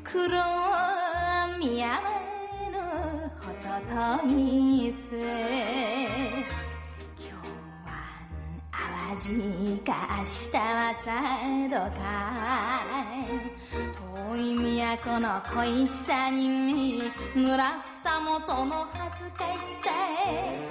黒宮山のほととぎす今日は淡路か明日は佐渡か遠い都の恋しさに濡らした元の恥ずかしさ